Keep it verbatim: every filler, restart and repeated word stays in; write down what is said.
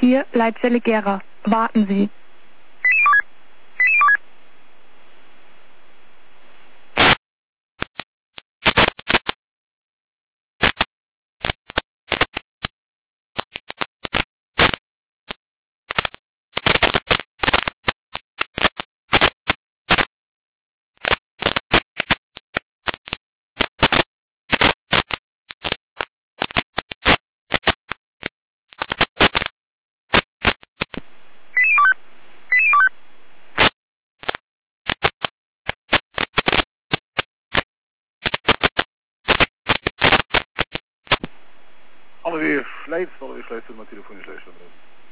vier, Leitzelle Gera. Warten Sie. Alle weer Vlijt, alle weer Vlijt, maar telefonisch lezen.